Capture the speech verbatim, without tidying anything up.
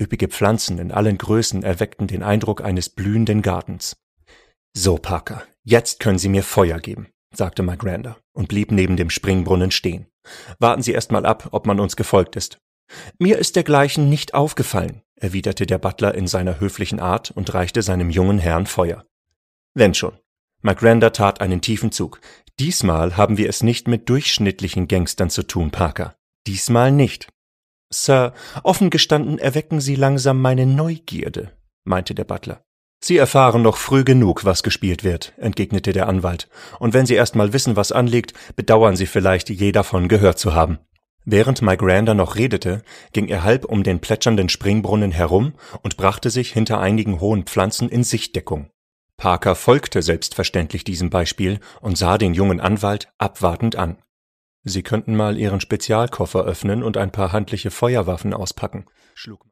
Üppige Pflanzen in allen Größen erweckten den Eindruck eines blühenden Gartens. »So, Parker, jetzt können Sie mir Feuer geben«, sagte Miranda und blieb neben dem Springbrunnen stehen. »Warten Sie erst mal ab, ob man uns gefolgt ist.« »Mir ist dergleichen nicht aufgefallen«, erwiderte der Butler in seiner höflichen Art und reichte seinem jungen Herrn Feuer. »Wenn schon.« Miranda tat einen tiefen Zug. »Diesmal haben wir es nicht mit durchschnittlichen Gangstern zu tun, Parker. Diesmal nicht.« »Sir, offen gestanden erwecken Sie langsam meine Neugierde«, meinte der Butler. »Sie erfahren noch früh genug, was gespielt wird«, entgegnete der Anwalt. »Und wenn Sie erst mal wissen, was anliegt, bedauern Sie vielleicht, je davon gehört zu haben.« Während Miranda noch redete, ging er halb um den plätschernden Springbrunnen herum und brachte sich hinter einigen hohen Pflanzen in Sichtdeckung. Parker folgte selbstverständlich diesem Beispiel und sah den jungen Anwalt abwartend an. »Sie könnten mal Ihren Spezialkoffer öffnen und ein paar handliche Feuerwaffen auspacken«, schlug